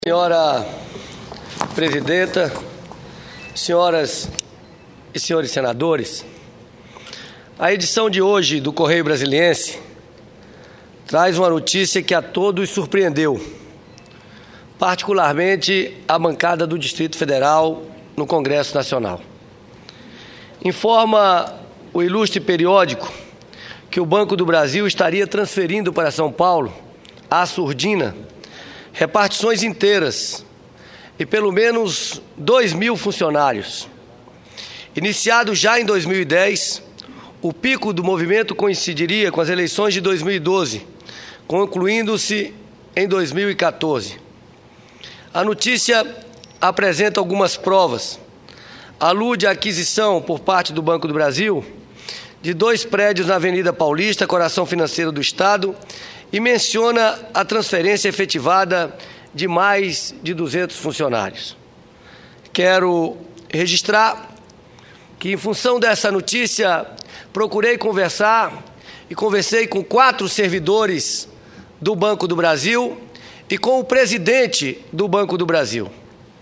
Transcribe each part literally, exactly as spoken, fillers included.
Senhora Presidenta, senhoras e senhores senadores, a edição de hoje do Correio Brasiliense traz uma notícia que a todos surpreendeu, particularmente a bancada do Distrito Federal no Congresso Nacional. Informa o ilustre periódico que o Banco do Brasil estaria transferindo para São Paulo, à surdina, repartições inteiras e pelo menos dois mil funcionários. Iniciado já em dois mil e dez, o pico do movimento coincidiria com as eleições de dois mil e doze, concluindo-se em dois mil e quatorze. A notícia apresenta algumas provas. Alude à aquisição por parte do Banco do Brasil de dois prédios na Avenida Paulista, coração financeiro do Estado, e menciona a transferência efetivada de mais de duzentos funcionários. Quero registrar que, em função dessa notícia, procurei conversar e conversei com quatro servidores do Banco do Brasil e com o presidente do Banco do Brasil.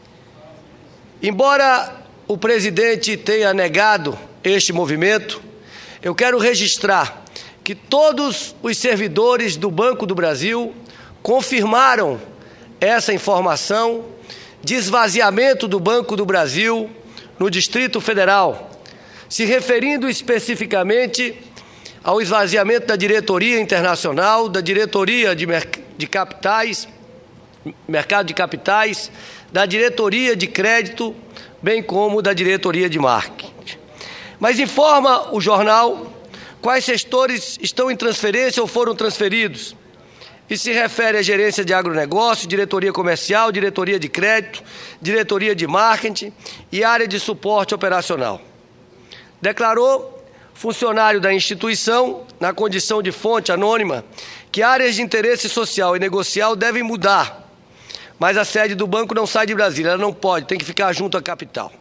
Embora o presidente tenha negado este movimento, eu quero registrar que todos os servidores do Banco do Brasil confirmaram essa informação de esvaziamento do Banco do Brasil no Distrito Federal, se referindo especificamente ao esvaziamento da diretoria internacional, da diretoria de, de capitais, mercado de capitais, da diretoria de crédito, bem como da diretoria de marketing. Mas informa o jornal quais setores estão em transferência ou foram transferidos, e se refere à gerência de agronegócio, diretoria comercial, diretoria de crédito, diretoria de marketing e área de suporte operacional. Declarou funcionário da instituição, na condição de fonte anônima, que áreas de interesse social e negocial devem mudar, mas a sede do banco não sai de Brasília, ela não pode, tem que ficar junto à capital.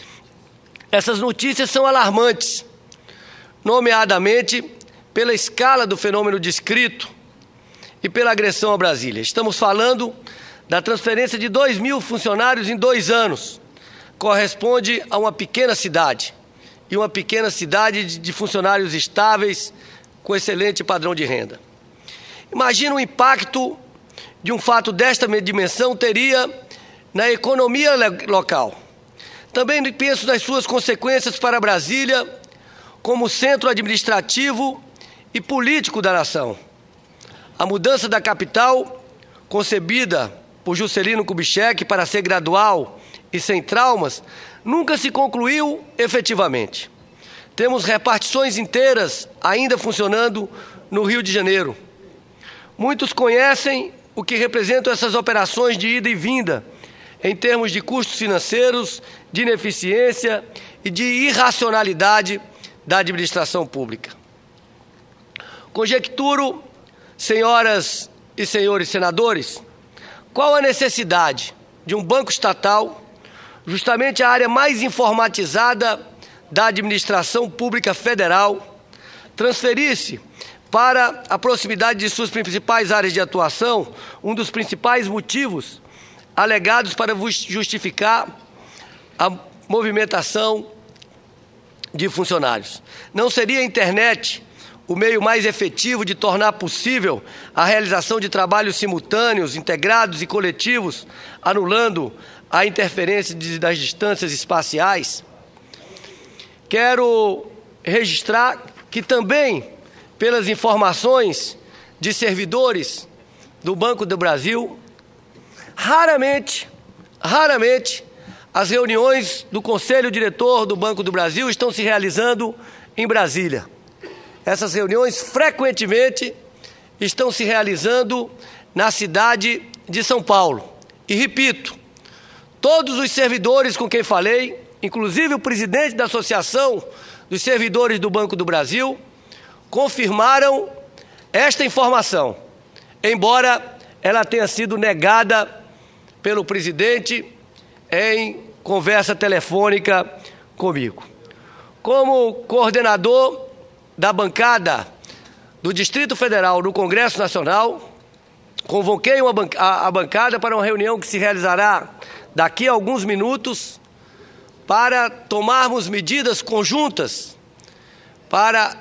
Essas notícias são alarmantes, nomeadamente pela escala do fenômeno descrito e pela agressão a Brasília. Estamos falando da transferência de dois mil funcionários em dois anos. Corresponde a uma pequena cidade, e uma pequena cidade de funcionários estáveis com excelente padrão de renda. Imagina o impacto de um fato desta dimensão teria na economia local. Também penso nas suas consequências para Brasília como centro administrativo e político da nação. A mudança da capital, concebida por Juscelino Kubitschek para ser gradual e sem traumas, nunca se concluiu efetivamente. Temos repartições inteiras ainda funcionando no Rio de Janeiro. Muitos conhecem o que representam essas operações de ida e vinda, em termos de custos financeiros, de ineficiência e de irracionalidade da administração pública. Conjecturo, senhoras e senhores senadores, qual a necessidade de um banco estatal, justamente a área mais informatizada da administração pública federal, transferir-se para a proximidade de suas principais áreas de atuação, um dos principais motivos alegados para justificar a movimentação de funcionários. Não seria a internet o meio mais efetivo de tornar possível a realização de trabalhos simultâneos, integrados e coletivos, anulando a interferência de, das distâncias espaciais? Quero registrar que também, pelas informações de servidores do Banco do Brasil, raramente, raramente, as reuniões do Conselho Diretor do Banco do Brasil estão se realizando em Brasília. Essas reuniões, frequentemente, estão se realizando na cidade de São Paulo. E repito, todos os servidores com quem falei, inclusive o presidente da Associação dos Servidores do Banco do Brasil, confirmaram esta informação, embora ela tenha sido negada pelo presidente em conversa telefônica comigo. Como coordenador da bancada do Distrito Federal no Congresso Nacional, convoquei uma ban- a, a bancada para uma reunião que se realizará daqui a alguns minutos para tomarmos medidas conjuntas para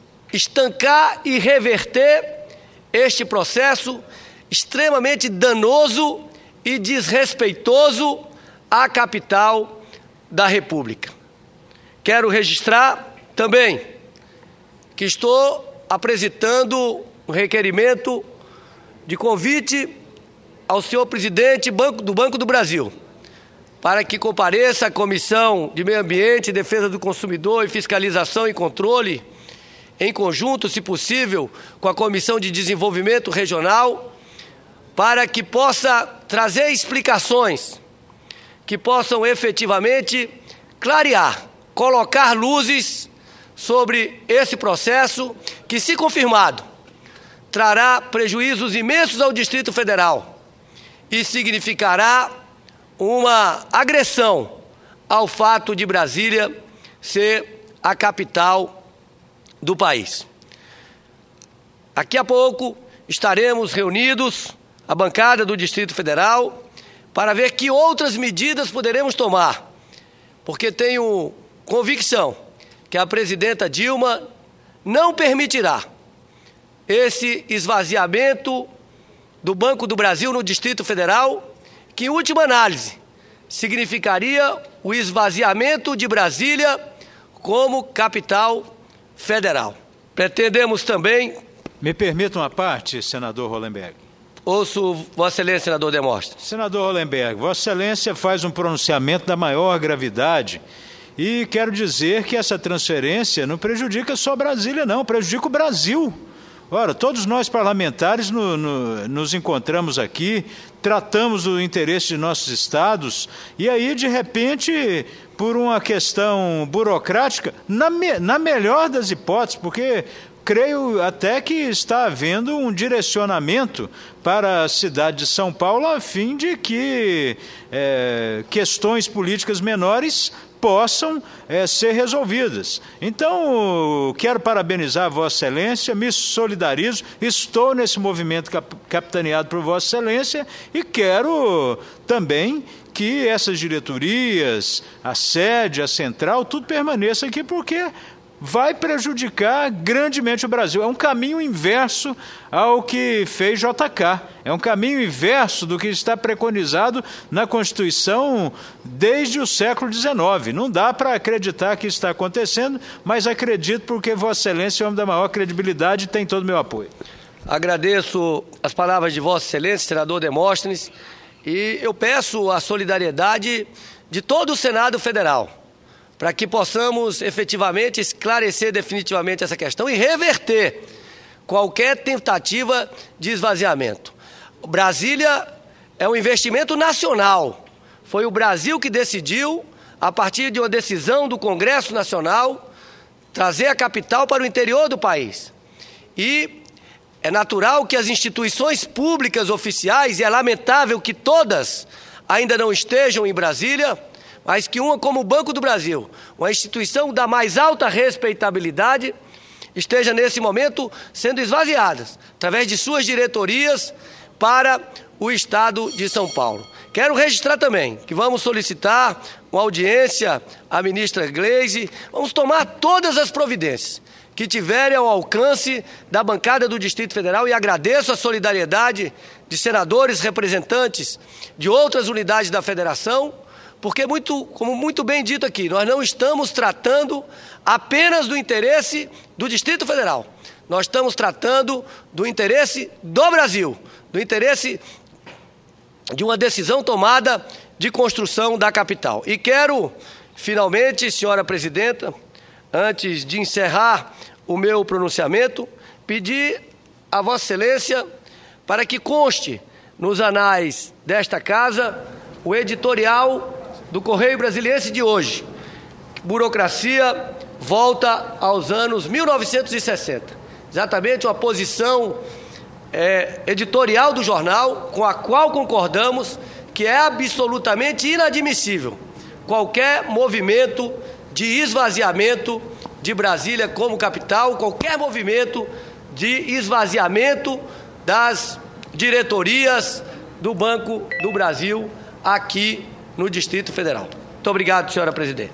estancar e reverter este processo extremamente danoso e desrespeitoso à capital da República. Quero registrar também que estou apresentando um requerimento de convite ao senhor presidente do Banco do Brasil para que compareça à Comissão de Meio Ambiente, Defesa do Consumidor e Fiscalização e Controle, em conjunto, se possível, com a Comissão de Desenvolvimento Regional, para que possa trazer explicações que possam efetivamente clarear, colocar luzes sobre esse processo que, se confirmado, trará prejuízos imensos ao Distrito Federal e significará uma agressão ao fato de Brasília ser a capital do país. Daqui a pouco estaremos reunidos, a bancada do Distrito Federal, para ver que outras medidas poderemos tomar, porque tenho convicção que a presidenta Dilma não permitirá esse esvaziamento do Banco do Brasil no Distrito Federal, que, em última análise, significaria o esvaziamento de Brasília como capital federal. Pretendemos também... Me permita uma parte, senador Hollenberg. Ouço Vossa Excelência, senador Demóstenes. Senador Hollenberg, Vossa Excelência faz um pronunciamento da maior gravidade e quero dizer que essa transferência não prejudica só Brasília, não, prejudica o Brasil. Ora, todos nós parlamentares no, no, nos encontramos aqui, tratamos o interesse de nossos estados e aí, de repente, por uma questão burocrática, na, me, na melhor das hipóteses, porque creio até que está havendo um direcionamento para a cidade de São Paulo a fim de que é, questões políticas menores possam é, ser resolvidas. Então, quero parabenizar Vossa Excelência, me solidarizo, estou nesse movimento cap capitaneado por Vossa Excelência e quero também que essas diretorias, a sede, a central, tudo permaneça aqui, porque vai prejudicar grandemente o Brasil. É um caminho inverso ao que fez J K. É um caminho inverso do que está preconizado na Constituição desde o século dezenove. Não dá para acreditar que isso está acontecendo, mas acredito porque Vossa Excelência é o homem da maior credibilidade e tem todo o meu apoio. Agradeço as palavras de Vossa Excelência, senador Demóstenes, e eu peço a solidariedade de todo o Senado Federal, para que possamos efetivamente esclarecer definitivamente essa questão e reverter qualquer tentativa de esvaziamento. Brasília é um investimento nacional. Foi o Brasil que decidiu, a partir de uma decisão do Congresso Nacional, trazer a capital para o interior do país. E é natural que as instituições públicas oficiais, e é lamentável que todas ainda não estejam em Brasília, mas que uma como o Banco do Brasil, uma instituição da mais alta respeitabilidade, esteja nesse momento sendo esvaziadas, através de suas diretorias, para o Estado de São Paulo. Quero registrar também que vamos solicitar uma audiência à ministra Gleisi, vamos tomar todas as providências que tiverem ao alcance da bancada do Distrito Federal, e agradeço a solidariedade de senadores representantes de outras unidades da Federação, porque, muito, como muito bem dito aqui, nós não estamos tratando apenas do interesse do Distrito Federal. Nós estamos tratando do interesse do Brasil, do interesse de uma decisão tomada de construção da capital. E quero, finalmente, senhora presidenta, antes de encerrar o meu pronunciamento, pedir a Vossa Excelência para que conste nos anais desta casa o editorial do Correio Brasiliense de hoje. Burocracia volta aos anos mil novecentos e sessenta. Exatamente uma posição é, editorial do jornal com a qual concordamos que é absolutamente inadmissível qualquer movimento de esvaziamento de Brasília como capital, qualquer movimento de esvaziamento das diretorias do Banco do Brasil aqui no Distrito Federal. Muito obrigado, senhora presidente.